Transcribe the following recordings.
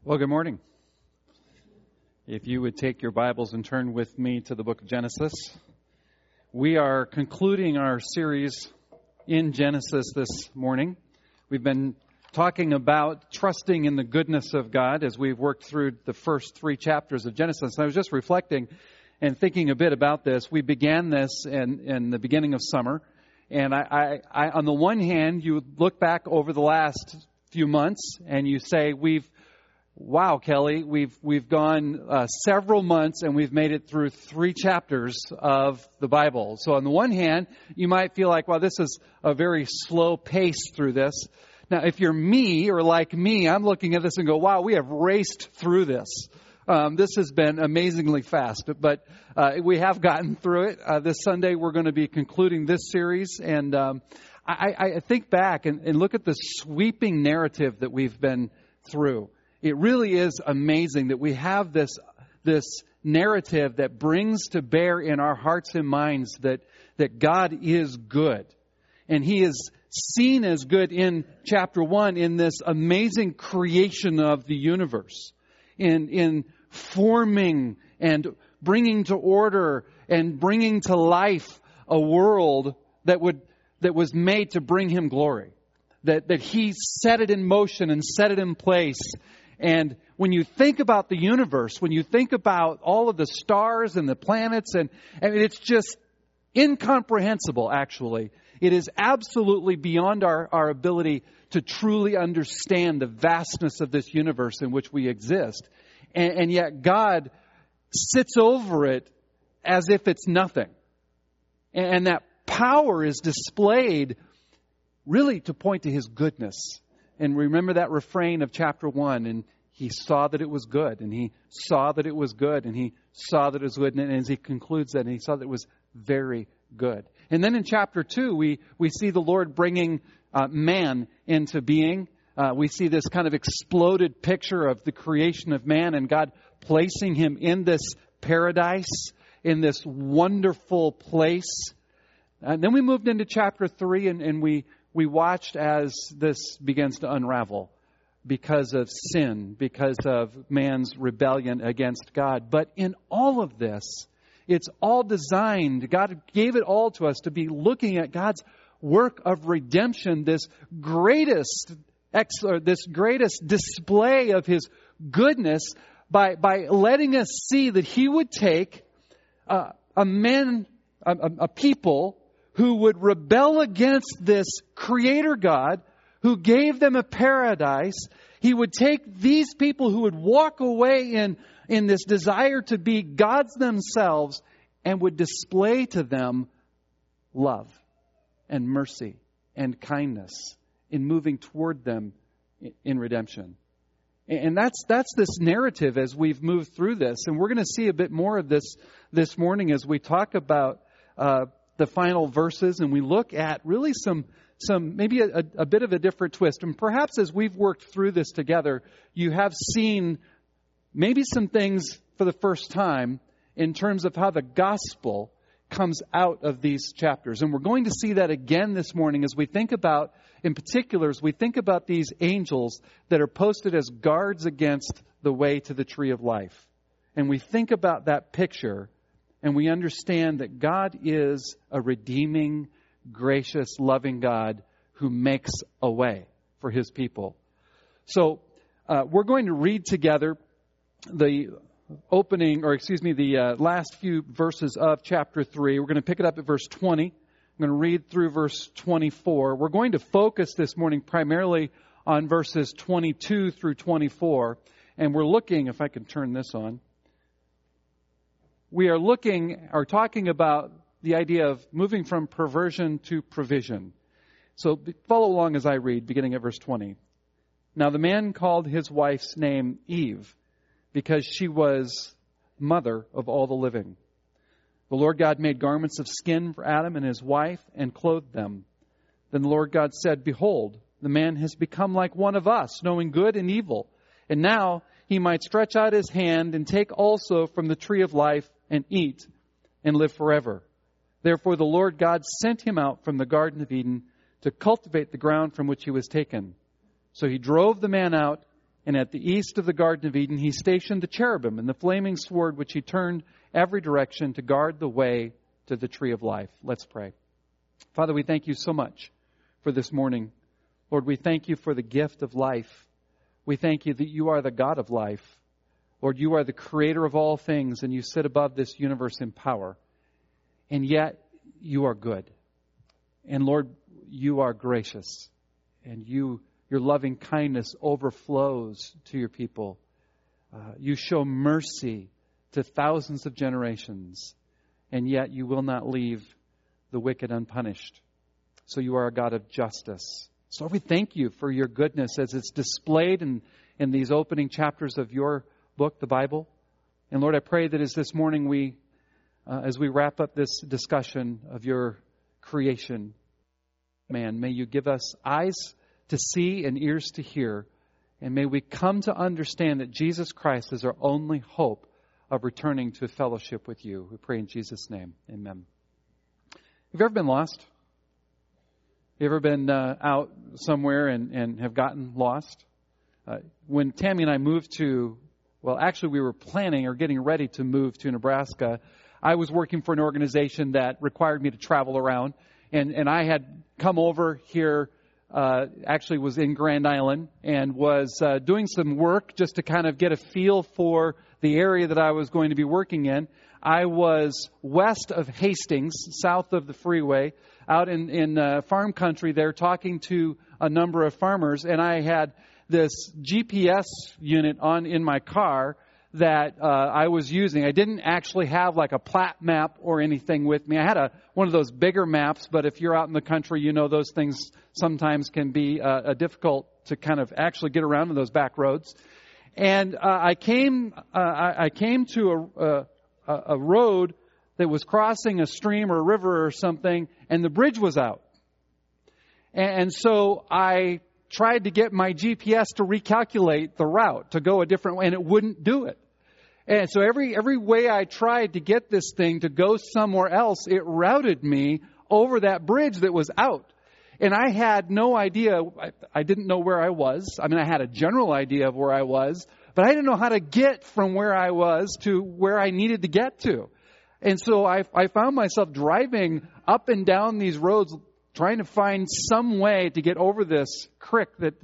Well, good morning. If you would take your Bibles and turn with me to the book of Genesis. We are concluding our series in Genesis this morning. We've been talking about trusting in the goodness of God as we've worked through the first 3 chapters of Genesis. And I was just reflecting and thinking a bit about this. We began this in the beginning of summer. And I on the one hand, you look back over the last few months and you say, wow, Kelly, we've gone several months and we've made it through 3 chapters of the Bible. So on the one hand, you might feel like, wow, this is a very slow pace through this. Now, if you're me or like me, I'm looking at this and go, wow, we have raced through this. This has been amazingly fast, but we have gotten through it. This Sunday, we're going to be concluding this series. And I think back and look at the sweeping narrative that we've been through. It really is amazing that we have this narrative that brings to bear in our hearts and minds that God is good. And He is seen as good in chapter 1 in this amazing creation of the universe. In forming and bringing to order and bringing to life a world that was made to bring Him glory. That He set it in motion and set it in place. And when you think about the universe, when you think about all of the stars and the planets, and it's just incomprehensible, actually. It is absolutely beyond our ability to truly understand the vastness of this universe in which we exist. And yet God sits over it as if it's nothing. And that power is displayed really to point to His goodness. And remember that refrain of chapter 1, and He saw that it was good, and He saw that it was good, and He saw that it was good, and as He concludes that, and He saw that it was very good. And then in chapter 2, we see the Lord bringing man into being. We see this kind of exploded picture of the creation of man and God placing him in this paradise, in this wonderful place. And then we moved into chapter 3, and we watched as this begins to unravel because of sin, because of man's rebellion against God. But in all of this, it's all designed, God gave it all to us to be looking at God's work of redemption, this greatest display of His goodness by letting us see that He would take a people who would rebel against this Creator God who gave them a paradise. He would take these people who would walk away in this desire to be gods themselves and would display to them love and mercy and kindness in moving toward them in redemption. And that's this narrative as we've moved through this. And we're going to see a bit more of this morning as we talk about the final verses, and we look at really some maybe a bit of a different twist. And perhaps as we've worked through this together, you have seen maybe some things for the first time in terms of how the gospel comes out of these chapters. And we're going to see that again this morning as we think about, in particular, as we think about these angels that are posted as guards against the way to the tree of life. And we think about that picture, and we understand that God is a redeeming, gracious, loving God who makes a way for His people. So we're going to read together the last few verses of chapter 3. We're going to pick it up at verse 20. I'm going to read through verse 24. We're going to focus this morning primarily on verses 22 through 24. And we're looking, if I can turn this on, we are talking about the idea of moving from perversion to provision. So follow along as I read, beginning at verse 20. Now the man called his wife's name Eve, because she was mother of all the living. The Lord God made garments of skin for Adam and his wife and clothed them. Then the Lord God said, behold, the man has become like one of us, knowing good and evil. And now he might stretch out his hand and take also from the tree of life and eat and live forever. Therefore the Lord God sent him out from the Garden of Eden to cultivate the ground from which he was taken. So He drove the man out And at the east of the Garden of Eden, He stationed the cherubim and the flaming sword, which He turned every direction to guard the way to the tree of life. Let's pray. Father, we thank You so much for this morning. Lord, we thank You for the gift of life. We thank You that You are the God of life. Lord, You are the creator of all things, and You sit above this universe in power. And yet, You are good. And Lord, You are gracious. And Your loving kindness overflows to Your people. You show mercy to thousands of generations. And yet, You will not leave the wicked unpunished. So You are a God of justice. So we thank You for Your goodness as it's displayed in these opening chapters of Your book, the Bible. And Lord, I pray that as this morning as we wrap up this discussion of Your creation, may You give us eyes to see and ears to hear. And may we come to understand that Jesus Christ is our only hope of returning to fellowship with You. We pray in Jesus' name. Amen. Have you ever been lost? You ever been out somewhere and have gotten lost? When Tammy and I moved we were planning or getting ready to move to Nebraska. I was working for an organization that required me to travel around. And I had come over here, actually was in Grand Island, and was doing some work just to kind of get a feel for the area that I was going to be working in. I was west of Hastings, south of the freeway, out in farm country there, talking to a number of farmers. And I had this GPS unit in my car that I was using. I didn't actually have like a plat map or anything with me. I had one of those bigger maps, but if you're out in the country, you know those things sometimes can be difficult to kind of actually get around in those back roads. And I came to a road that was crossing a stream or a river or something, and the bridge was out. And so I tried to get my GPS to recalculate the route, to go a different way, and it wouldn't do it. And so every way I tried to get this thing to go somewhere else, it routed me over that bridge that was out. And I had no idea. I didn't know where I was. I mean, I had a general idea of where I was, but I didn't know how to get from where I was to where I needed to get to. And so I found myself driving up and down these roads, trying to find some way to get over this creek that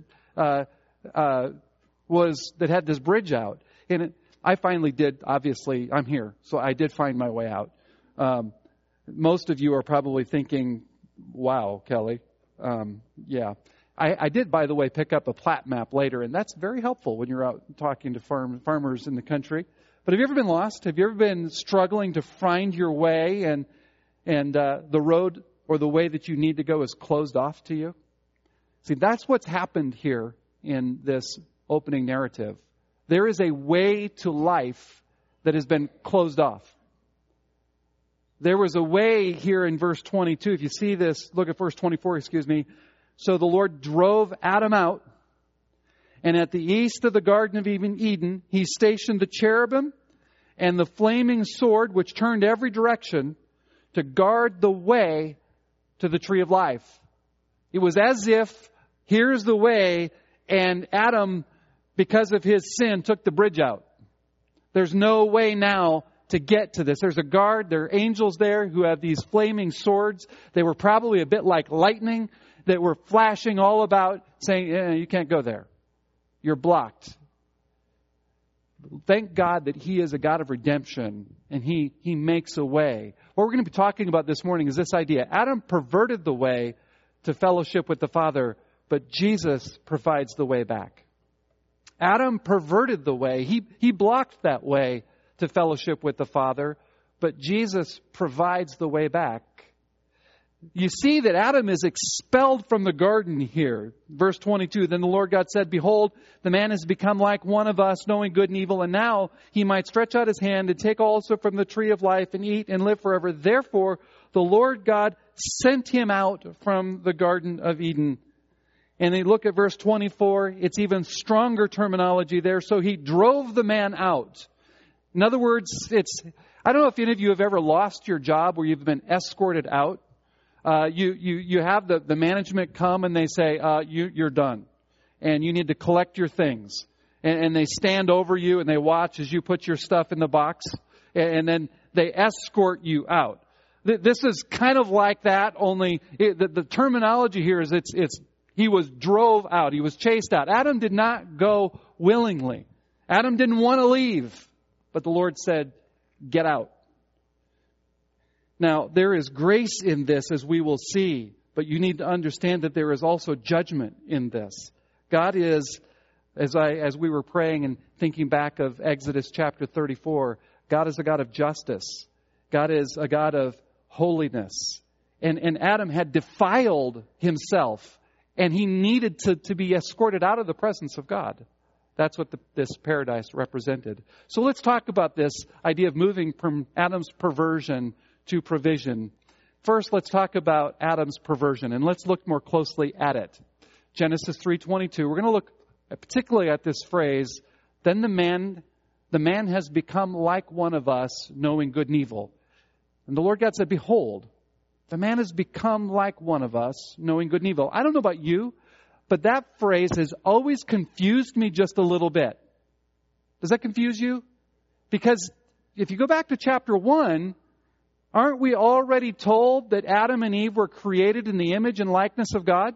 had this bridge out. And I finally did. Obviously, I'm here, so I did find my way out. Most of you are probably thinking, "Wow, Kelly." Yeah. I did, by the way, pick up a plat map later, and that's very helpful when you're out talking to farmers in the country. But have you ever been lost? Have you ever been struggling to find your way and the road or the way that you need to go is closed off to you? See, that's what's happened here in this opening narrative. There is a way to life that has been closed off. There was a way here in verse 22. If you see this, look at verse 24, So the Lord drove Adam out, and at the east of the Garden of Eden, He stationed the cherubim and the flaming sword, which turned every direction to guard the way to the tree of life. It was as if, here's the way, and Adam, because of his sin, took the bridge out. There's no way now to get to this. There's a guard, there are angels there who have these flaming swords. They were probably a bit like lightning that were flashing all about, saying, you can't go there. You're blocked. Thank God that He is a God of redemption and He makes a way. What we're going to be talking about this morning is this idea. Adam perverted the way to fellowship with the Father, but Jesus provides the way back. Adam perverted the way. He blocked that way to fellowship with the Father, but Jesus provides the way back. You see that Adam is expelled from the garden here. Verse 22, Then the Lord God said, Behold, the man has become like one of us, knowing good and evil, and now he might stretch out his hand and take also from the tree of life and eat and live forever. Therefore, the Lord God sent him out from the Garden of Eden. And then look at verse 24. It's even stronger terminology there. So He drove the man out. In other words, I don't know if any of you have ever lost your job where you've been escorted out. You have the management come and they say, you're done and you need to collect your things. and they stand over you and they watch as you put your stuff in the box, and then they escort you out. This is kind of like that, only the terminology here is he was drove out. He was chased out. Adam did not go willingly. Adam didn't want to leave, but the Lord said, get out. Now, there is grace in this, as we will see, but you need to understand that there is also judgment in this. God is, as we were praying and thinking back of Exodus chapter 34, God is a God of justice. God is a God of holiness. And Adam had defiled himself, and he needed to be escorted out of the presence of God. That's what this paradise represented. So let's talk about this idea of moving from Adam's perversion to provision. First, let's talk about Adam's perversion, and let's look more closely at it. Genesis 3:22. We're going to look particularly at this phrase, then the man has become like one of us, knowing good and evil. And the Lord God said, behold, the man has become like one of us, knowing good and evil. I don't know about you, but that phrase has always confused me just a little bit. Does that confuse you? Because if you go back to chapter 1, aren't we already told that Adam and Eve were created in the image and likeness of God?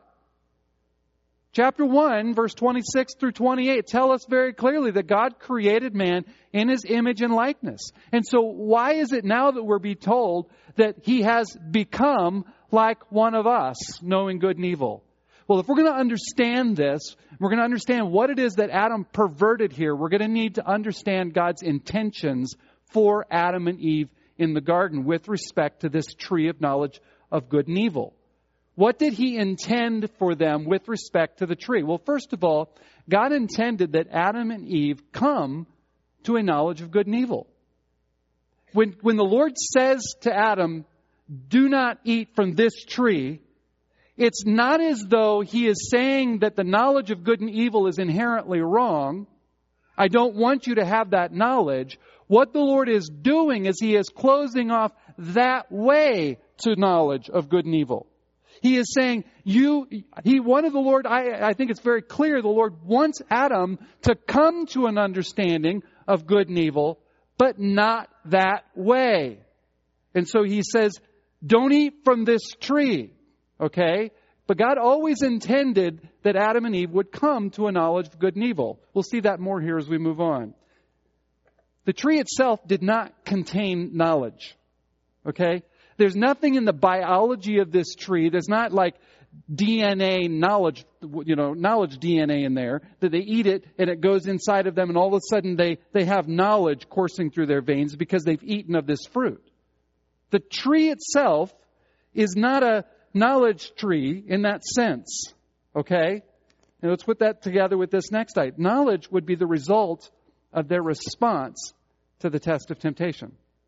Chapter 1, verse 26 through 28 tell us very clearly that God created man in His image and likeness. And so why is it now that we're being told that he has become like one of us, knowing good and evil? Well, if we're going to understand this, we're going to understand what it is that Adam perverted here, we're going to need to understand God's intentions for Adam and Eve in the garden with respect to this tree of knowledge of good and evil. What did He intend for them with respect to the tree? Well, first of all, God intended that Adam and Eve come to a knowledge of good and evil. When the Lord says to Adam, do not eat from this tree, it's not as though He is saying that the knowledge of good and evil is inherently wrong. I don't want you to have that knowledge. What the Lord is doing is He is closing off that way to knowledge of good and evil. He is saying, He wanted the Lord, I think it's very clear, the Lord wants Adam to come to an understanding of good and evil, but not that way. And so He says, don't eat from this tree, okay? But God always intended that Adam and Eve would come to a knowledge of good and evil. We'll see that more here as we move on. The tree itself did not contain knowledge, okay? There's nothing in the biology of this tree. There's not like DNA knowledge, knowledge DNA in there, that they eat it and it goes inside of them and all of a sudden they have knowledge coursing through their veins because they've eaten of this fruit. The tree itself is not a knowledge tree in that sense, okay? And let's put that together with this next item. Knowledge would be the result of their response to the test of temptation.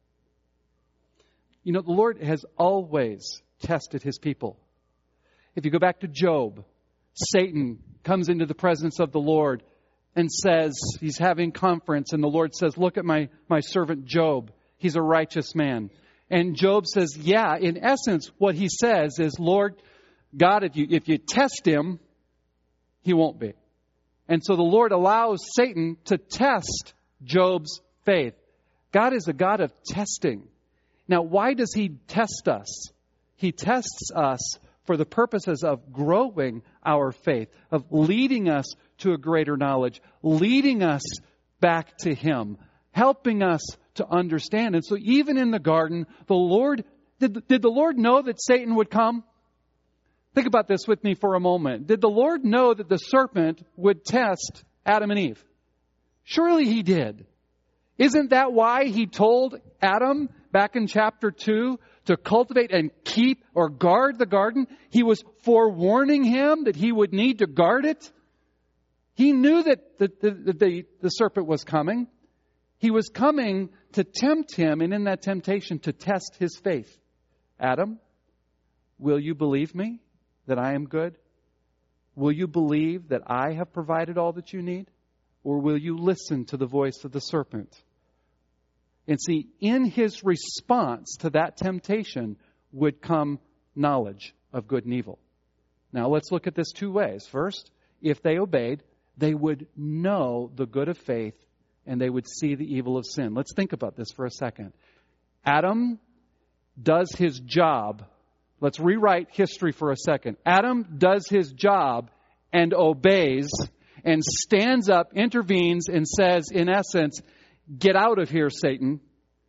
The Lord has always tested His people. If you go back to Job, Satan comes into the presence of the Lord and says, he's having conference, and the Lord says, look at my servant Job. He's a righteous man. And Job says, yeah, in essence, what he says is, Lord God, if you test him, he won't be. And so the Lord allows Satan to test Job's faith. God is a God of testing. Now, why does He test us? He tests us for the purposes of growing our faith, of leading us to a greater knowledge, leading us back to Him, helping us to understand. And so even in the garden, the Lord, did the Lord know that Satan would come? Think about this with me for a moment. Did the Lord know that the serpent would test Adam and Eve? Surely He did. Isn't that why He told Adam back in chapter 2 to cultivate and keep or guard the garden? He was forewarning him that he would need to guard it. He knew that the serpent was coming. He was coming to tempt him, and in that temptation to test his faith. Adam, will you believe me that I am good? Will you believe that I have provided all that you need? Or will you listen to the voice of the serpent? And see, in his response to that temptation would come knowledge of good and evil. Now let's look at this two ways. First, if they obeyed, they would know the good of faith and they would see the evil of sin. Let's think about this for a second. Adam does his job. Let's rewrite history for a second. Adam does his job and obeys and stands up, intervenes, and says, in essence, get out of here, Satan.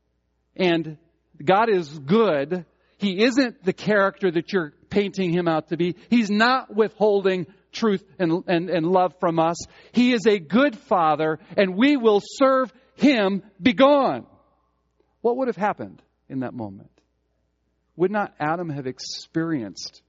And God is good. He isn't the character that you're painting him out to be. He's not withholding truth and love from us. He is a good Father, and we will serve him. Be gone. What would have happened in that moment? Would not Adam have experienced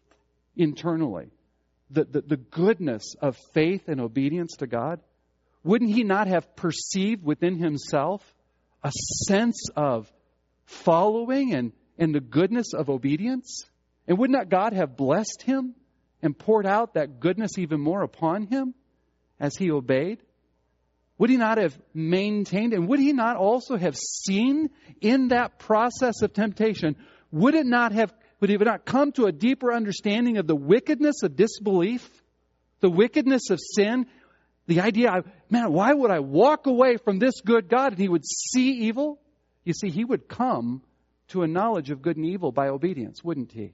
internally the goodness of faith and obedience to God? Wouldn't he not have perceived within himself a sense of following and the goodness of obedience? And would not God have blessed him and poured out that goodness even more upon him as he obeyed? Would he not have maintained, and would he not also have seen in that process of temptation, would he not come to a deeper understanding of the wickedness of disbelief, the wickedness of sin, the idea, why would I walk away from this good God? And he would see evil. You see, he would come to a knowledge of good and evil by obedience, wouldn't he?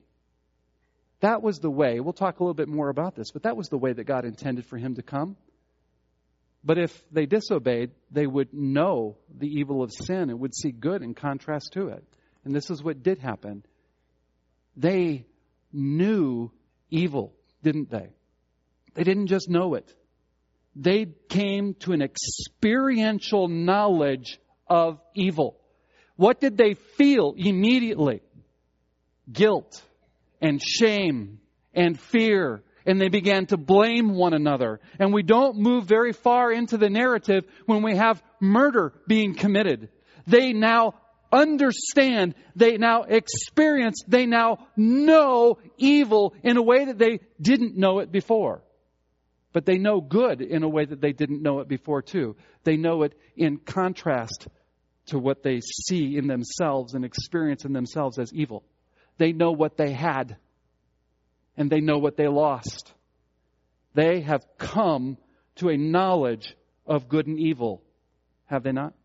That was the way. We'll talk a little bit more about this, but that was the way that God intended for him to come. But if they disobeyed, they would know the evil of sin and would see good in contrast to it. And this is what did happen. They knew evil, didn't they? They didn't just know it. They came to an experiential knowledge of evil. What did they feel immediately? Guilt and shame and fear. And they began to blame one another. And we don't move very far into the narrative when we have murder being committed. They now understand, they now experience, they now know evil in a way that they didn't know it before. But they know good in a way that they didn't know it before too. They know it in contrast to what they see in themselves and experience in themselves as evil. They know what they had and they know what they lost. They have come to a knowledge of good and evil, have they not?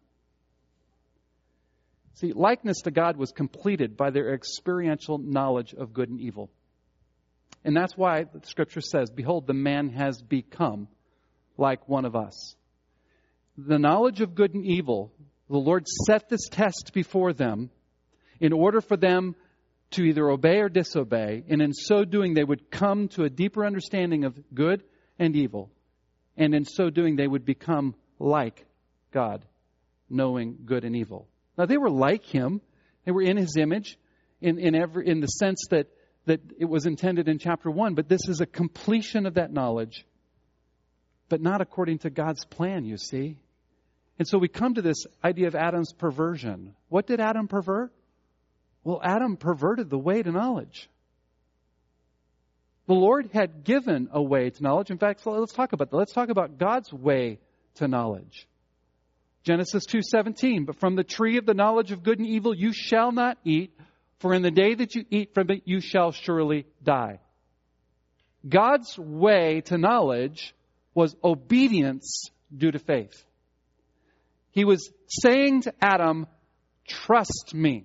See, likeness to God was completed by their experiential knowledge of good and evil. And that's why the Scripture says, behold, the man has become like one of us. The knowledge of good and evil, the Lord set this test before them in order for them to either obey or disobey. And in so doing, they would come to a deeper understanding of good and evil. And in so doing, they would become like God, knowing good and evil. Now, they were like him. They were in his image in the sense that it was intended in chapter 1. But this is a completion of that knowledge, but not according to God's plan, you see. And so we come to this idea of Adam's perversion. What did Adam pervert? Well, Adam perverted the way to knowledge. The Lord had given a way to knowledge. In fact, let's talk about that. Let's talk about God's way to knowledge. Genesis 2:17, but from the tree of the knowledge of good and evil you shall not eat, for in the day that you eat from it you shall surely die. God's way to knowledge was obedience due to faith. He was saying to Adam, trust me.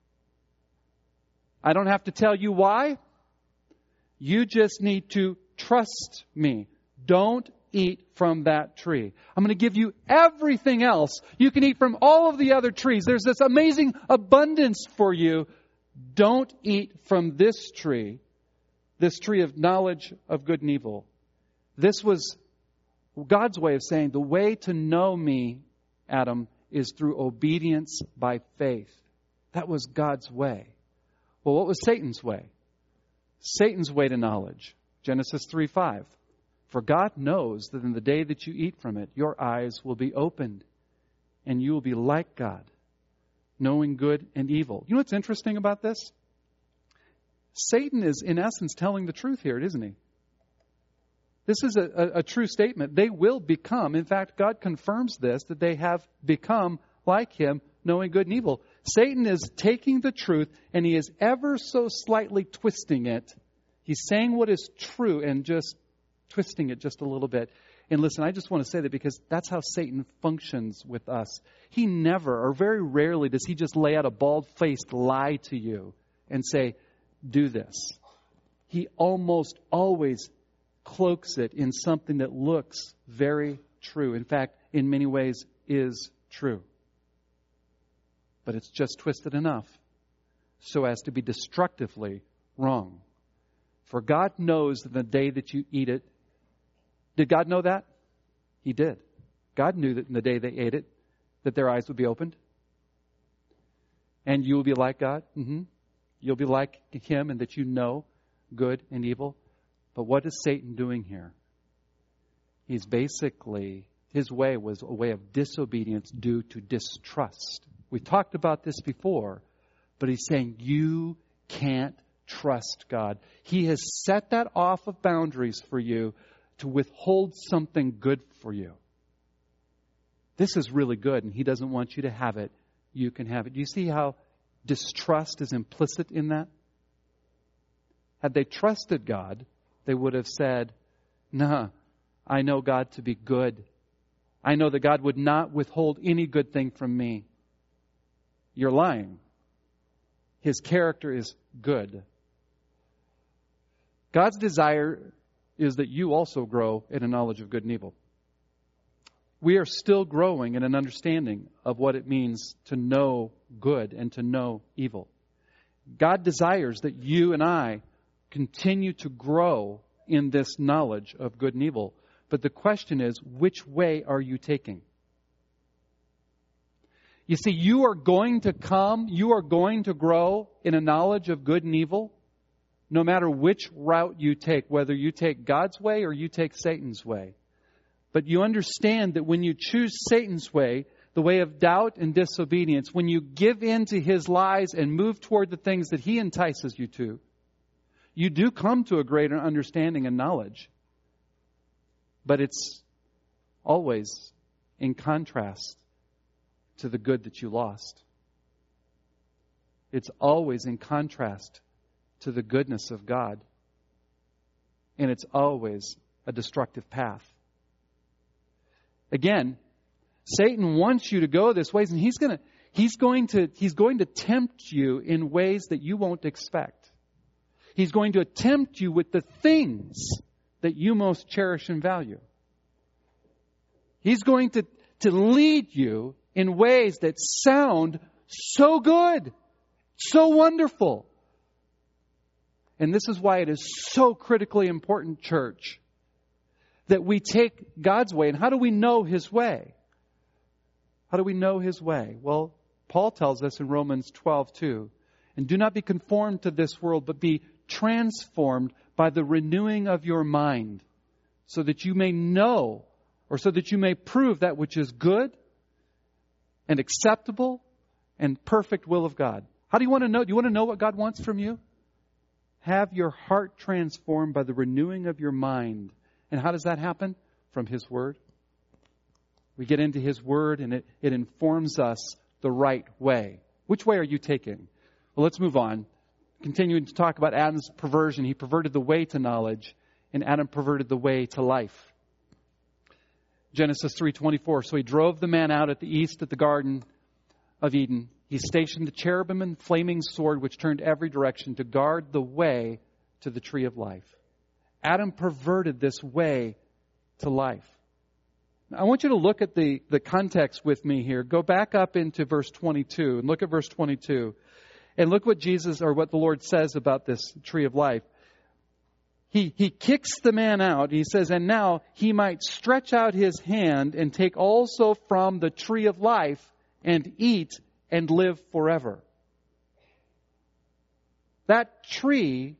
I don't have to tell you why. You just need to trust me. Don't eat from that tree. I'm going to give you everything else. You can eat from all of the other trees. There's this amazing abundance for you. Don't eat from this tree of knowledge of good and evil. This was God's way of saying, the way to know me, Adam, is through obedience by faith. That was God's way. Well, what was Satan's way? Satan's way to knowledge. Genesis 3:5. For God knows that in the day that you eat from it, your eyes will be opened and you will be like God, knowing good and evil. You know what's interesting about this? Satan is, in essence, telling the truth here, isn't he? This is a true statement. They will become, in fact, God confirms this, that they have become like him, knowing good and evil. Satan is taking the truth and he is ever so slightly twisting it. He's saying what is true and just twisting it just a little bit. And listen, I just want to say that because that's how Satan functions with us. He never, or very rarely, does he just lay out a bald-faced lie to you and say, do this. He almost always cloaks it in something that looks very true. In fact, in many ways is true. But it's just twisted enough so as to be destructively wrong. For God knows that the day that you eat it. Did God know that? He did. God knew that in the day they ate it, that their eyes would be opened. And you will be like God. You'll be like Him in that you know good and evil. But what is Satan doing here? He's basically, his way was a way of disobedience due to distrust. We talked about this before, but he's saying you can't trust God. He has set that off of boundaries for you to withhold something good for you. This is really good, and He doesn't want you to have it. You can have it. Do you see how distrust is implicit in that? Had they trusted God, they would have said, nah, I know God to be good. I know that God would not withhold any good thing from me. You're lying. His character is good. God's desire is that you also grow in a knowledge of good and evil. We are still growing in an understanding of what it means to know good and to know evil. God desires that you and I continue to grow in this knowledge of good and evil. But the question is, which way are you taking? You see, you are going to grow in a knowledge of good and evil, no matter which route you take, whether you take God's way or you take Satan's way. But you understand that when you choose Satan's way, the way of doubt and disobedience, when you give in to his lies and move toward the things that he entices you to, you do come to a greater understanding and knowledge. But it's always in contrast to the good that you lost. It's always in contrast to the goodness of God. And it's always a destructive path. Again, Satan wants you to go this way, and he's going to tempt you in ways that you won't expect. He's going to tempt you with the things that you most cherish and value. He's going to lead you in ways that sound so good, so wonderful. And this is why it is so critically important, church, that we take God's way. And how do we know His way? How do we know His way? Well, Paul tells us in Romans 12:2, and do not be conformed to this world, but be transformed by the renewing of your mind, so that you may know, or so that you may prove that which is good and acceptable and perfect will of God. How do you want to know? Do you want to know what God wants from you? Have your heart transformed by the renewing of your mind. And how does that happen? From His Word. We get into His Word and it informs us the right way. Which way are you taking? Well, let's move on. Continuing to talk about Adam's perversion. He perverted the way to knowledge, and Adam perverted the way to life. Genesis 3:24. So he drove the man out at the east at the Garden of Eden. He stationed the cherubim and flaming sword which turned every direction to guard the way to the tree of life. Adam perverted this way to life. Now, I want you to look at the context with me here. Go back up into verse 22 and look at verse 22. And look what Jesus, or what the Lord says about this tree of life. He kicks the man out. He says, and now he might stretch out his hand and take also from the tree of life and eat and live forever. That tree,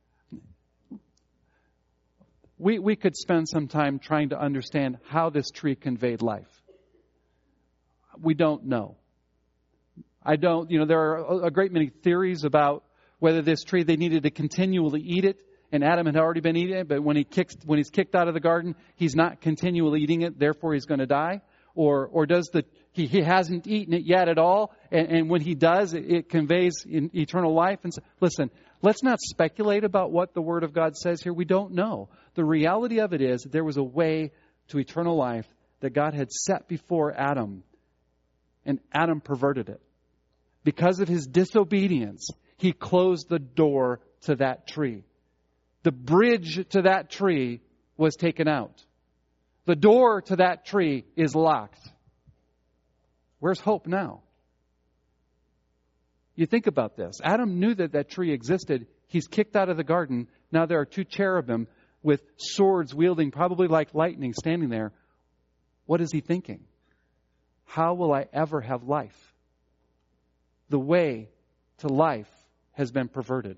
we could spend some time trying to understand how this tree conveyed life. We don't know. There are a great many theories about whether this tree, they needed to continually eat it. And Adam had already been eating it, but when he's kicked out of the garden, he's not continually eating it, therefore he's going to die. Or does he hasn't eaten it yet at all, and when he does, it conveys eternal life. And so, listen, let's not speculate about what the Word of God says here. We don't know. The reality of it is that there was a way to eternal life that God had set before Adam, and Adam perverted it. Because of his disobedience, he closed the door to that tree. The bridge to that tree was taken out. The door to that tree is locked. Where's hope now? You think about this. Adam knew that that tree existed. He's kicked out of the garden. Now there are two cherubim with swords wielding, probably like lightning, standing there. What is he thinking? How will I ever have life? The way to life has been perverted.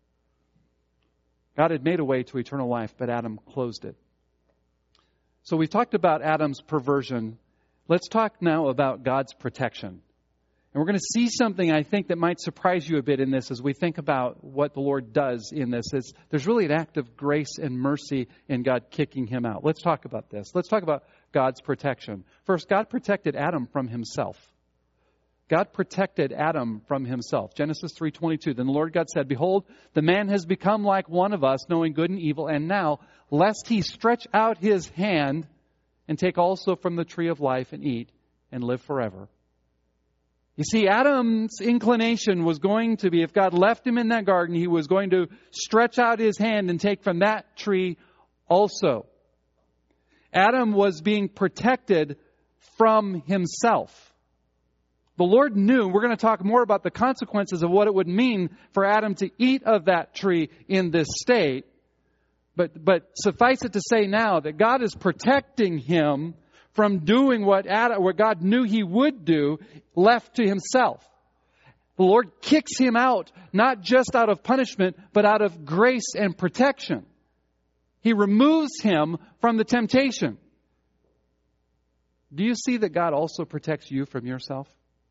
God had made a way to eternal life, but Adam closed it. So we've talked about Adam's perversion. Let's talk now about God's protection. And we're going to see something, I think, that might surprise you a bit in this as we think about what the Lord does in this. There's really an act of grace and mercy in God kicking him out. Let's talk about this. Let's talk about God's protection. First, God protected Adam from himself. God protected Adam from himself. Genesis 3:22. Then the Lord God said, Behold, the man has become like one of us, knowing good and evil. And now, lest he stretch out his hand and take also from the tree of life and eat and live forever. You see, Adam's inclination was going to be, if God left him in that garden, he was going to stretch out his hand and take from that tree also. Adam was being protected from himself. The Lord knew, we're going to talk more about the consequences of what it would mean for Adam to eat of that tree in this state. But suffice it to say now that God is protecting him from doing what God knew he would do, left to himself. The Lord kicks him out, not just out of punishment, but out of grace and protection. He removes him from the temptation. Do you see that God also protects you from yourself?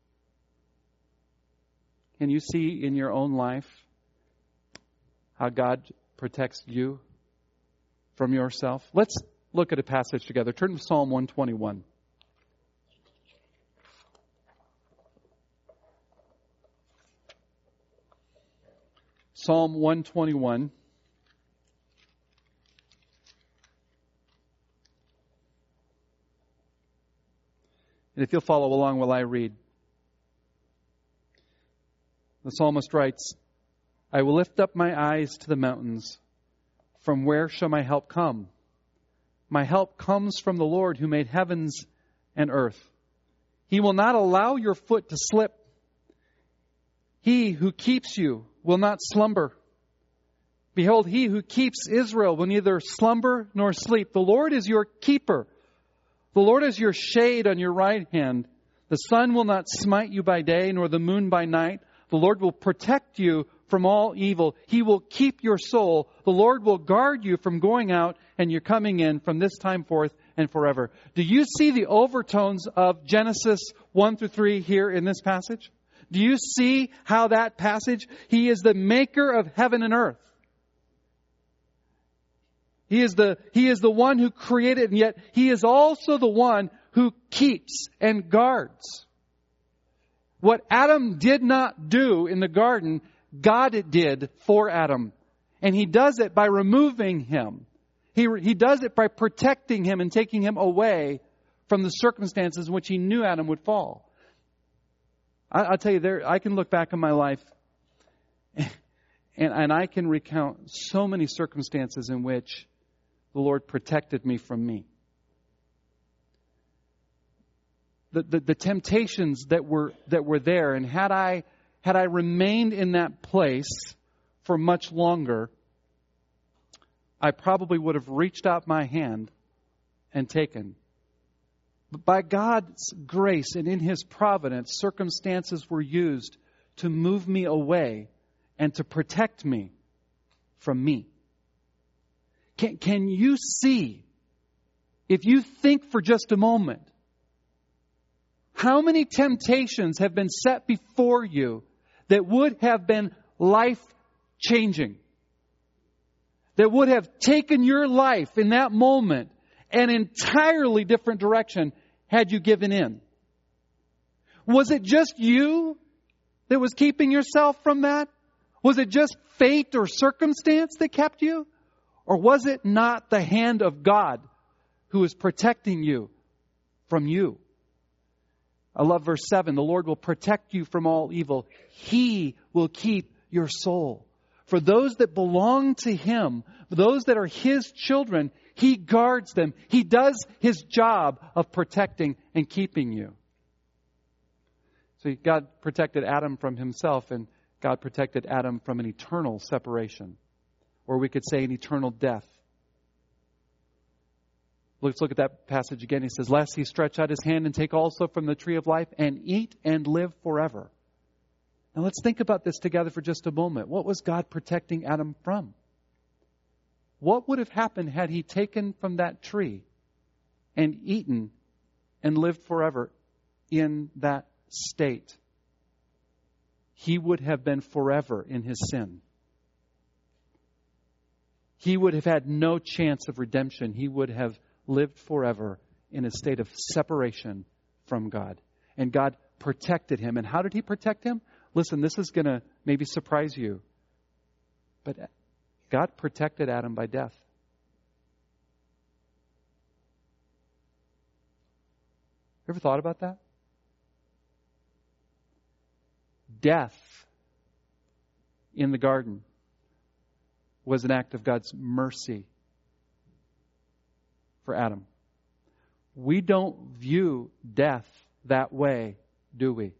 Can you see in your own life how God protects you from yourself? Let's look at a passage together. Turn to Psalm 121. Psalm 121. And if you'll follow along while I read. The psalmist writes, I will lift up my eyes to the mountains. From where shall my help come? My help comes from the Lord who made heavens and earth. He will not allow your foot to slip. He who keeps you will not slumber. Behold, he who keeps Israel will neither slumber nor sleep. The Lord is your keeper. The Lord is your shade on your right hand. The sun will not smite you by day, nor the moon by night. The Lord will protect you from all evil. He will keep your soul. The Lord will guard you from going out and you're coming in from this time forth and forever. Do you see the overtones of Genesis 1 through 3 here in this passage? Do you see how that passage, He is the maker of heaven and earth. He is the one who created, and yet He is also the one who keeps and guards. What Adam did not do in the garden, God did for Adam. And He does it by removing him. He does it by protecting him and taking him away from the circumstances in which He knew Adam would fall. I'll tell you, I can look back on my life and I can recount so many circumstances in which the Lord protected me from me. The temptations that were there, and had I remained in that place for much longer, I probably would have reached out my hand and taken. But by God's grace and in His providence, circumstances were used to move me away and to protect me from me. Can you see, if you think for just a moment, how many temptations have been set before you that would have been life-changing? That would have taken your life in that moment an entirely different direction had you given in? Was it just you that was keeping yourself from that? Was it just fate or circumstance that kept you? Or was it not the hand of God who is protecting you from you. I love verse 7. The Lord will protect you from all evil. He will keep your soul. For those that belong to Him, those that are His children, He guards them. He does His job of protecting and keeping you. So God protected Adam from himself, and God protected Adam from an eternal separation. Or we could say an eternal death. Let's look at that passage again. He says, lest he stretch out his hand and take also from the tree of life and eat and live forever. Now let's think about this together for just a moment. What was God protecting Adam from? What would have happened had he taken from that tree and eaten and lived forever in that state? He would have been forever in his sin. He would have had no chance of redemption. He would have lived forever in a state of separation from God. And God protected him. And how did He protect him? Listen, this is going to maybe surprise you. But God protected Adam by death. Ever thought about that? Death in the garden was an act of God's mercy for Adam. We don't view death that way, do we?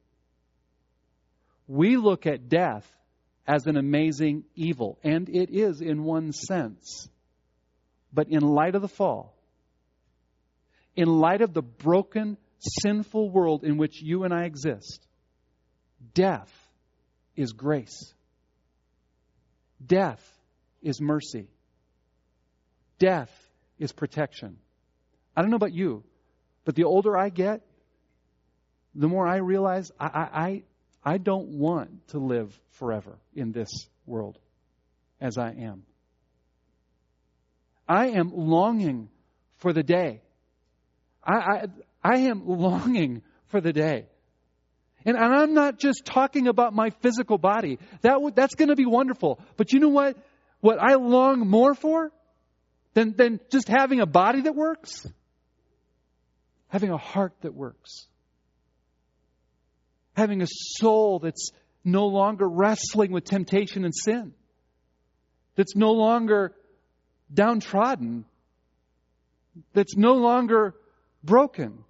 We look at death as an amazing evil, and it is in one sense. But in light of the fall, in light of the broken, sinful world in which you and I exist, death is grace. Death is mercy. Death is protection. I don't know about you, but the older I get, the more I realize I don't want to live forever in this world as I am. I am longing for the day. I am longing for the day. And I'm not just talking about my physical body. That's going to be wonderful. But you know what? What I long more for than just having a body that works? Having a heart that works. Having a soul that's no longer wrestling with temptation and sin. That's no longer downtrodden. That's no longer broken.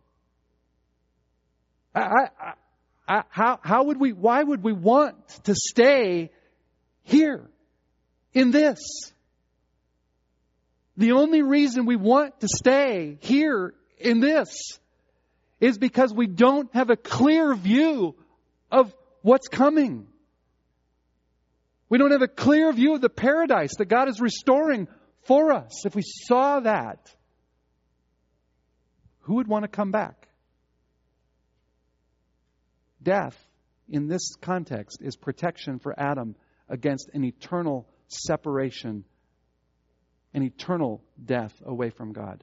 Why would we want to stay here in this? The only reason we want to stay here in this is because we don't have a clear view of what's coming. We don't have a clear view of the paradise that God is restoring for us. If we saw that, who would want to come back? Death, in this context, is protection for Adam against an eternal separation, an eternal death away from God.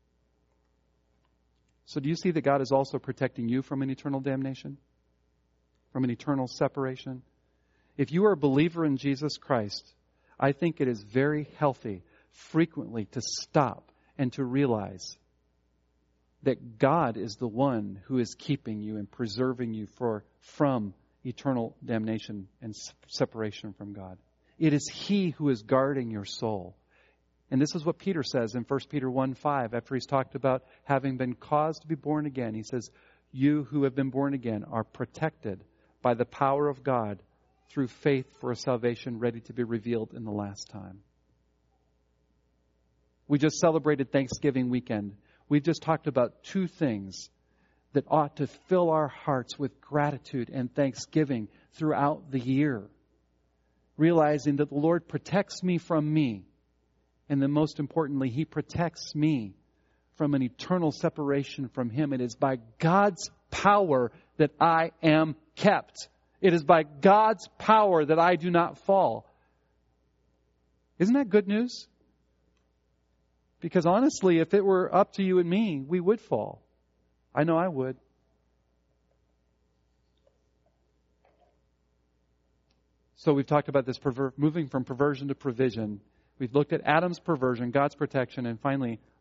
So do you see that God is also protecting you from an eternal damnation? From an eternal separation? If you are a believer in Jesus Christ, I think it is very healthy frequently to stop and to realize that God is the one who is keeping you and preserving you from eternal damnation and separation from God. It is He who is guarding your soul. And this is what Peter says in 1 Peter 1:5, after he's talked about having been caused to be born again. He says, you who have been born again are protected by the power of God through faith for a salvation ready to be revealed in the last time. We just celebrated Thanksgiving weekend. We've just talked about two things that ought to fill our hearts with gratitude and thanksgiving throughout the year. Realizing that the Lord protects me from me. And then most importantly, He protects me from an eternal separation from Him. It is by God's power that I am kept. It is by God's power that I do not fall. Isn't that good news? Because honestly, if it were up to you and me, we would fall. I know I would. So we've talked about this moving from perversion to provision. We've looked at Adam's perversion, God's protection, and finally,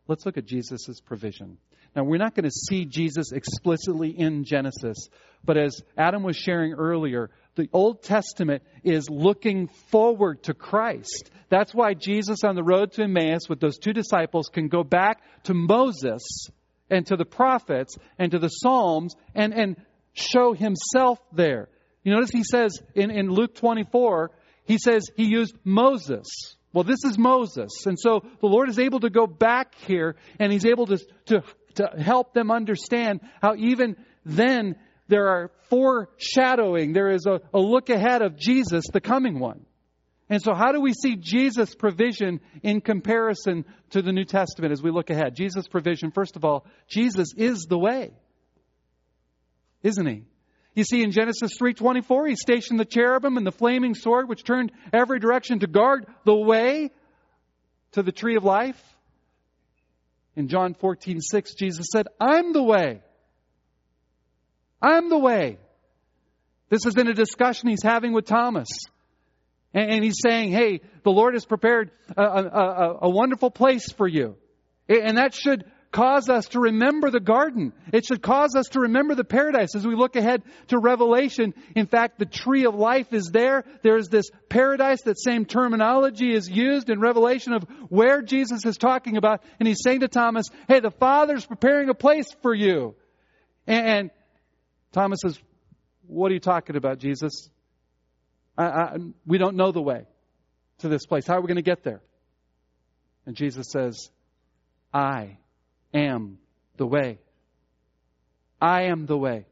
let's look at Jesus' provision. Now, we're not going to see Jesus explicitly in Genesis, but as Adam was sharing earlier, the Old Testament is looking forward to Christ. That's why Jesus on the road to Emmaus with those two disciples can go back to Moses and to the prophets and to the Psalms and show himself there. You notice he says in Luke 24, he says he used Moses. Well, this is Moses. And so the Lord is able to go back here and He's able to help them understand how even then there are foreshadowing. There is a look ahead of Jesus, the coming one. And so how do we see Jesus' provision in comparison to the New Testament as we look ahead? Jesus' provision, first of all, Jesus is the way. Isn't He? You see in Genesis 3:24, He stationed the cherubim and the flaming sword which turned every direction to guard the way to the tree of life. In John 14:6, Jesus said, I'm the way. I'm the way. This is in a discussion He's having with Thomas. And He's saying, hey, the Lord has prepared a wonderful place for you. And that should cause us to remember the garden. It should cause us to remember the paradise as we look ahead to Revelation. In fact, the tree of life is there. There is this paradise. That same terminology is used in Revelation of where Jesus is talking about. And He's saying to Thomas, hey, the Father's preparing a place for you. And Thomas says, what are you talking about, Jesus? We don't know the way to this place. How are we going to get there? And Jesus says, I am the way. I am the way.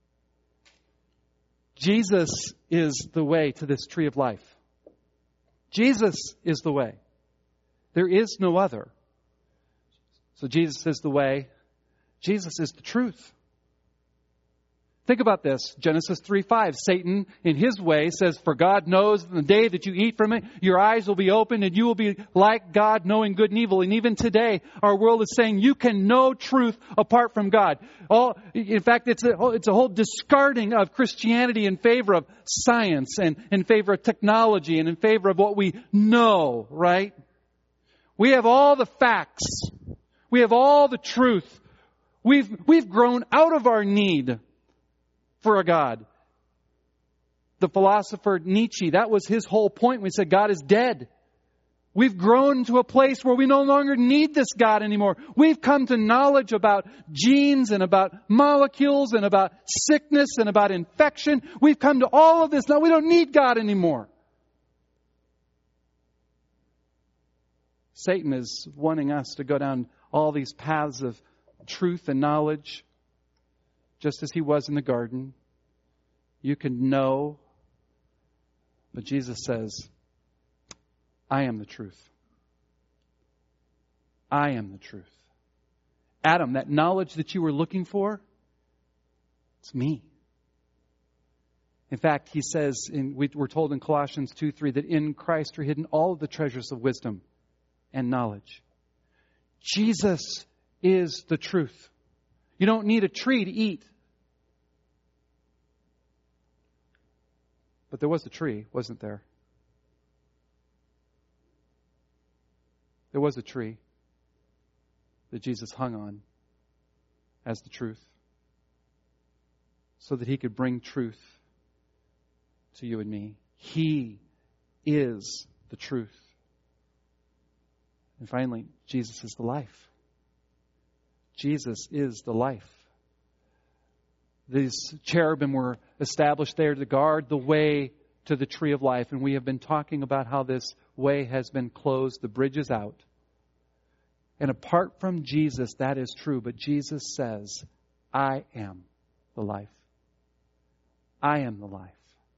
Jesus is the way to this tree of life. Jesus is the way. There is no other. So Jesus is the way. Jesus is the truth. Think about this. Genesis 3:5. Satan, in his way, says, for God knows in the day that you eat from it, your eyes will be opened and you will be like God, knowing good and evil. And even today, our world is saying you can know truth apart from God. In fact, it's a whole discarding of Christianity in favor of science and in favor of technology and in favor of what we know, right? We have all the facts. We have all the truth. We've grown out of our need for a God. The philosopher Nietzsche, that was his whole point when he said God is dead. We've grown to a place where we no longer need this God anymore. We've come to knowledge about genes and about molecules and about sickness and about infection. We've come to all of this. Now we don't need God anymore. Satan is wanting us to go down all these paths of truth and knowledge, just as he was in the garden. You can know, but Jesus says, I am the truth. I am the truth. Adam, that knowledge that you were looking for, it's me. In fact, he says, we're told in Colossians 2:3 that in Christ are hidden all of the treasures of wisdom and knowledge. Jesus is the truth. You don't need a tree to eat. But there was a tree, wasn't there? There was a tree that Jesus hung on as the truth, so that He could bring truth to you and me. He is the truth. And finally, Jesus is the life. Jesus is the life. These cherubim were established there to guard the way to the tree of life. And we have been talking about how this way has been closed. The bridge is out. And apart from Jesus, that is true. But Jesus says, I am the life. I am the life.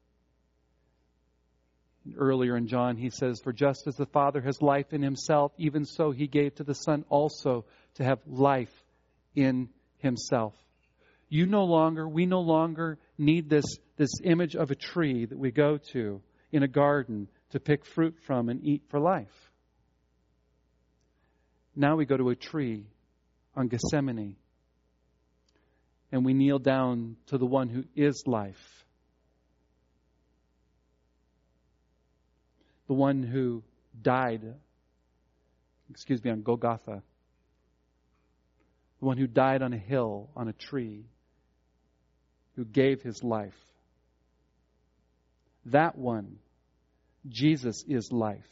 Earlier in John, he says, for just as the Father has life in Himself, even so He gave to the Son also to have life in Himself. We no longer need this image of a tree that we go to in a garden to pick fruit from and eat for life. Now we go to a tree on Gethsemane and we kneel down to the one who is life. The one who died, on Golgotha, the one who died on a hill, on a tree, who gave his life. That one, Jesus, is life.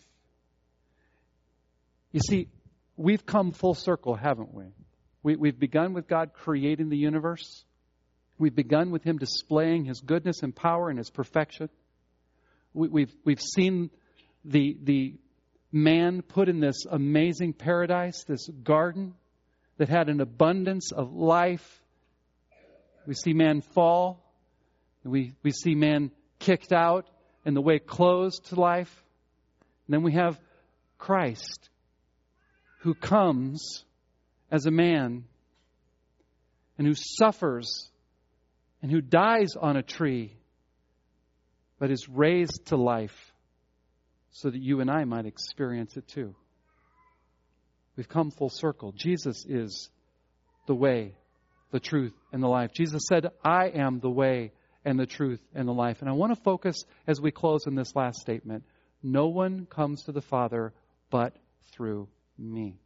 You see, we've come full circle, haven't we? We've begun with God creating the universe. We've begun with Him displaying His goodness and power and His perfection. We've seen the man put in this amazing paradise, this garden that had an abundance of life. We see man fall. We see man kicked out and the way closed to life. And then we have Christ, who comes as a man and who suffers and who dies on a tree, but is raised to life so that you and I might experience it too. We've come full circle. Jesus is the way, the truth, and the life. Jesus said, I am the way and the truth and the life. And I want to focus as we close in this last statement. No one comes to the Father but through me.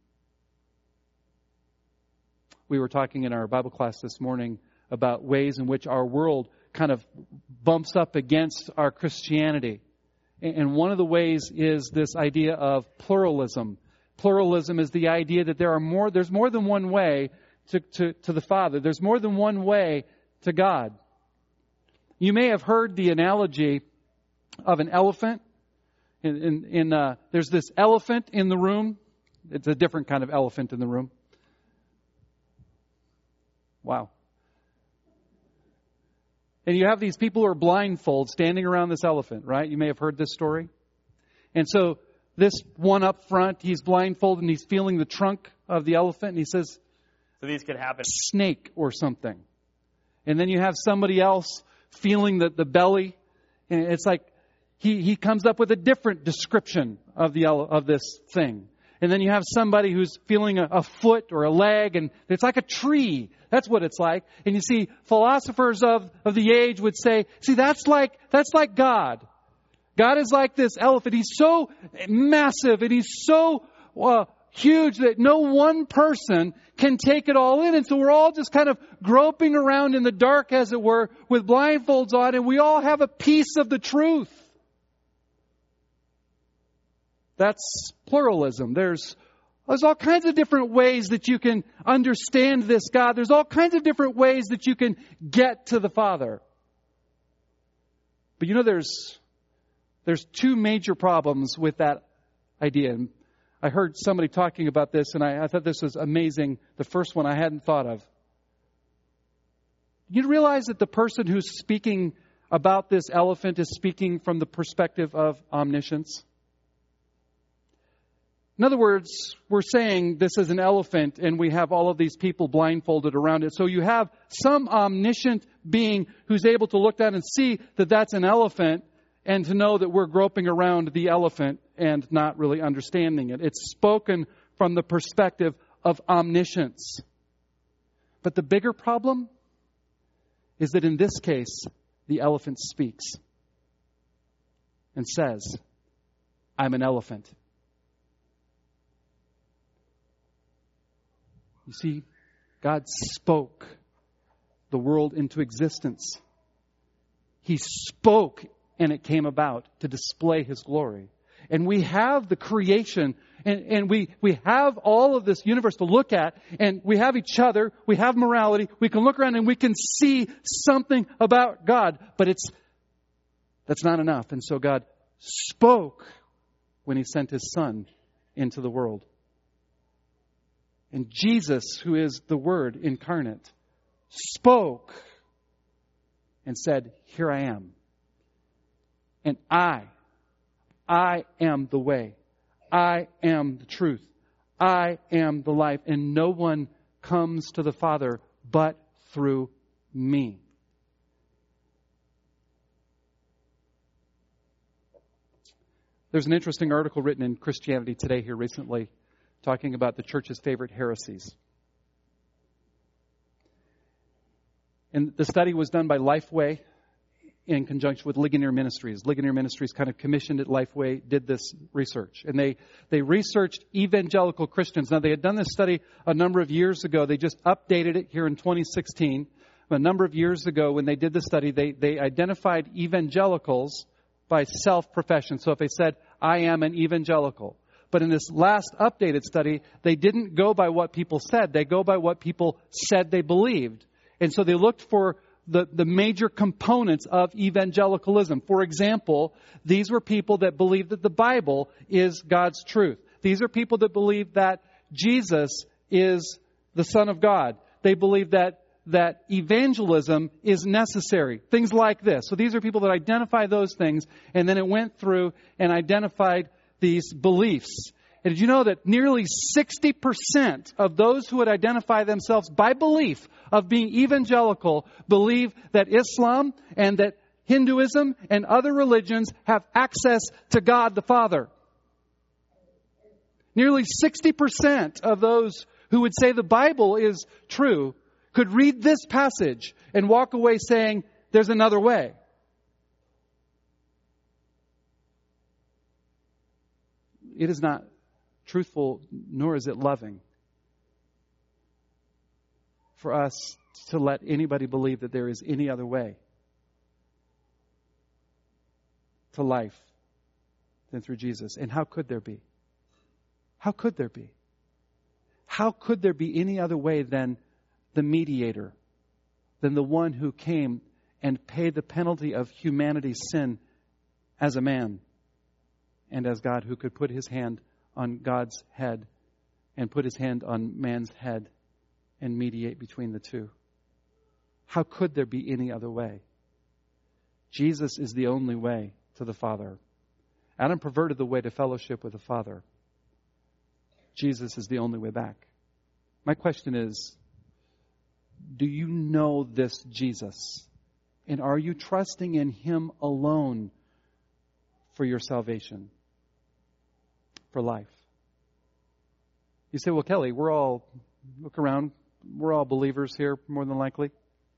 We were talking in our Bible class this morning about ways in which our world kind of bumps up against our Christianity. And one of the ways is this idea of pluralism. Pluralism is the idea that there's more than one way to the Father. There's more than one way to God. You may have heard the analogy of an elephant. There's this elephant in the room. It's a different kind of elephant in the room. Wow. And you have these people who are blindfolded standing around this elephant, right? You may have heard this story. And so this one up front, he's blindfolded and he's feeling the trunk of the elephant. And he says, so these could happen. Snake or something. And then you have somebody else feeling the belly. And it's like he comes up with a different description of this thing. And then you have somebody who's feeling a foot or a leg, and it's like a tree. That's what it's like. And you see, philosophers of the age would say, see, that's like God. God is like this elephant. He's so massive and he's so huge that no one person can take it all in. And so we're all just kind of groping around in the dark, as it were, with blindfolds on, and we all have a piece of the truth. That's pluralism. There's all kinds of different ways that you can understand this God. There's all kinds of different ways that you can get to the Father. But there's two major problems with that idea. And I heard somebody talking about this, and I thought this was amazing. The first one I hadn't thought of. You realize that the person who's speaking about this elephant is speaking from the perspective of omniscience? In other words, we're saying this is an elephant and we have all of these people blindfolded around it. So you have some omniscient being who's able to look down and see that that's an elephant and to know that we're groping around the elephant and not really understanding it. It's spoken from the perspective of omniscience. But the bigger problem is that in this case, the elephant speaks and says, I'm an elephant. You see, God spoke the world into existence. He spoke and it came about to display His glory. And we have the creation and we have all of this universe to look at, and we have each other, we have morality, we can look around and we can see something about God. But that's not enough. And so God spoke when He sent His Son into the world. And Jesus, who is the Word incarnate, spoke and said, here I am. And I am the way. I am the truth. I am the life. And no one comes to the Father but through me. There's an interesting article written in Christianity Today here recently, talking about the church's favorite heresies. And the study was done by Lifeway in conjunction with Ligonier Ministries. Ligonier Ministries kind of commissioned at Lifeway, did this research. And they researched evangelical Christians. Now, they had done this study a number of years ago. They just updated it here in 2016. A number of years ago, when they did the study, they identified evangelicals by self-profession. So if they said, I am an evangelical. But in this last updated study, they didn't go by what people said. They go by what people said they believed. And so they looked for the major components of evangelicalism. For example, these were people that believed that the Bible is God's truth. These are people that believe that Jesus is the Son of God. They believe that evangelism is necessary. Things like this. So these are people that identify those things, and then it went through and identified these beliefs. And did you know that nearly 60% of those who would identify themselves by belief of being evangelical believe that Islam and that Hinduism and other religions have access to God the Father? Nearly 60% of those who would say the Bible is true could read this passage and walk away saying, there's another way. It is not truthful, nor is it loving for us to let anybody believe that there is any other way to life than through Jesus. And how could there be? How could there be? How could there be any other way than the mediator, than the one who came and paid the penalty of humanity's sin as a man and as God, who could put his hand on God's head and put his hand on man's head and mediate between the two? How could there be any other way? Jesus is the only way to the Father. Adam perverted the way to fellowship with the Father. Jesus is the only way back. My question is, do you know this Jesus? And are you trusting in Him alone for your salvation, for life? You say, well, Kelly, look around, we're all believers here, more than likely.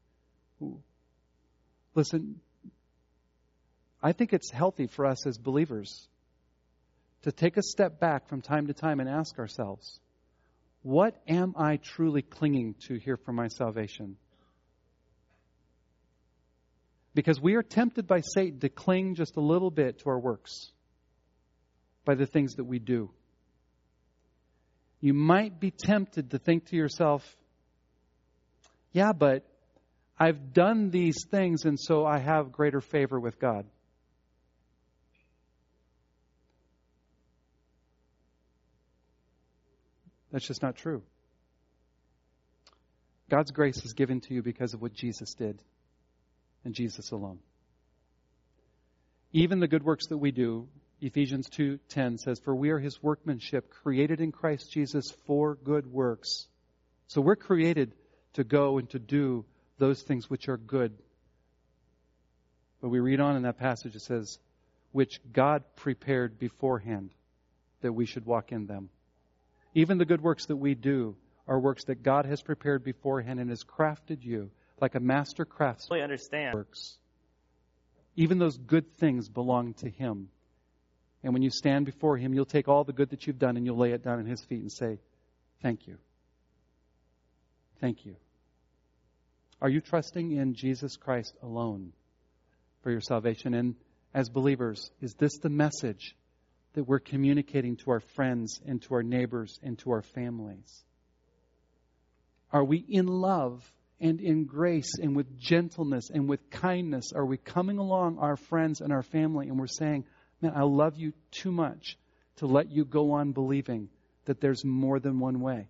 Listen, I think it's healthy for us as believers to take a step back from time to time and ask ourselves, what am I truly clinging to here for my salvation? Because we are tempted by Satan to cling just a little bit to our works, by the things that we do. You might be tempted to think to yourself, yeah, but I've done these things and so I have greater favor with God. That's just not true. God's grace is given to you because of what Jesus did, and Jesus alone. Even the good works that we do, Ephesians 2:10 says, for we are His workmanship, created in Christ Jesus for good works. So we're created to go and to do those things which are good. But we read on in that passage, it says, which God prepared beforehand that we should walk in them. Even the good works that we do are works that God has prepared beforehand and has crafted you like a master craftsman. I understand. Works. Even those good things belong to Him. And when you stand before Him, you'll take all the good that you've done and you'll lay it down at His feet and say, thank you. Thank you. Are you trusting in Jesus Christ alone for your salvation? And as believers, is this the message that we're communicating to our friends and to our neighbors and to our families? Are we in love and in grace and with gentleness and with kindness? Are we coming along our friends and our family and we're saying, man, I love you too much to let you go on believing that there's more than one way?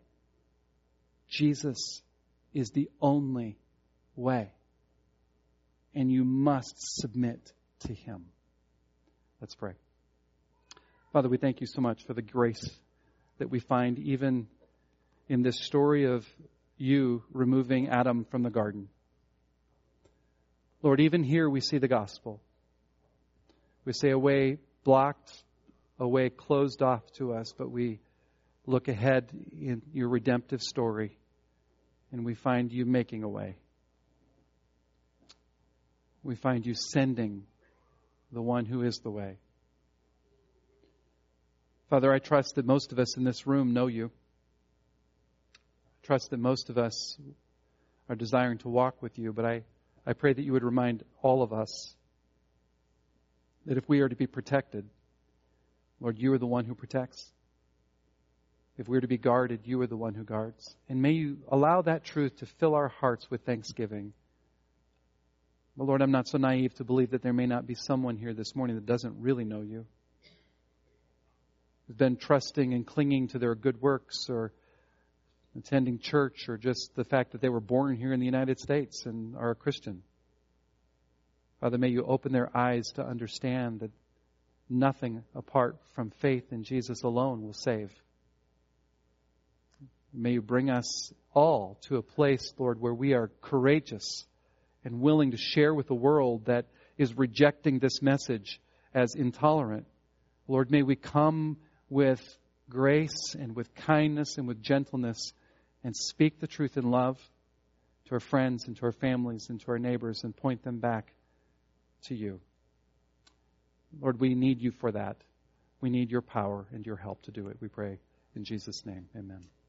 Jesus is the only way. And you must submit to Him. Let's pray. Father, we thank you so much for the grace that we find even in this story of you removing Adam from the garden. Lord, even here we see the gospel. We see a way blocked, a way closed off to us, but we look ahead in your redemptive story and we find you making a way. we find you sending the one who is the way. Father, I trust that most of us in this room know you. I trust that most of us are desiring to walk with you, but I pray that you would remind all of us that if we are to be protected, Lord, you are the one who protects. If we are to be guarded, you are the one who guards. And may you allow that truth to fill our hearts with thanksgiving. But Lord, I'm not so naive to believe that there may not be someone here this morning that doesn't really know you, who's been trusting and clinging to their good works or attending church or just the fact that they were born here in the United States and are a Christian. Father, may you open their eyes to understand that nothing apart from faith in Jesus alone will save. May you bring us all to a place, Lord, where we are courageous and willing to share with the world that is rejecting this message as intolerant. Lord, may we come with grace and with kindness and with gentleness and speak the truth in love to our friends and to our families and to our neighbors and point them back to you. Lord, we need you for that. We need your power and your help to do it, we pray. In Jesus' name, amen.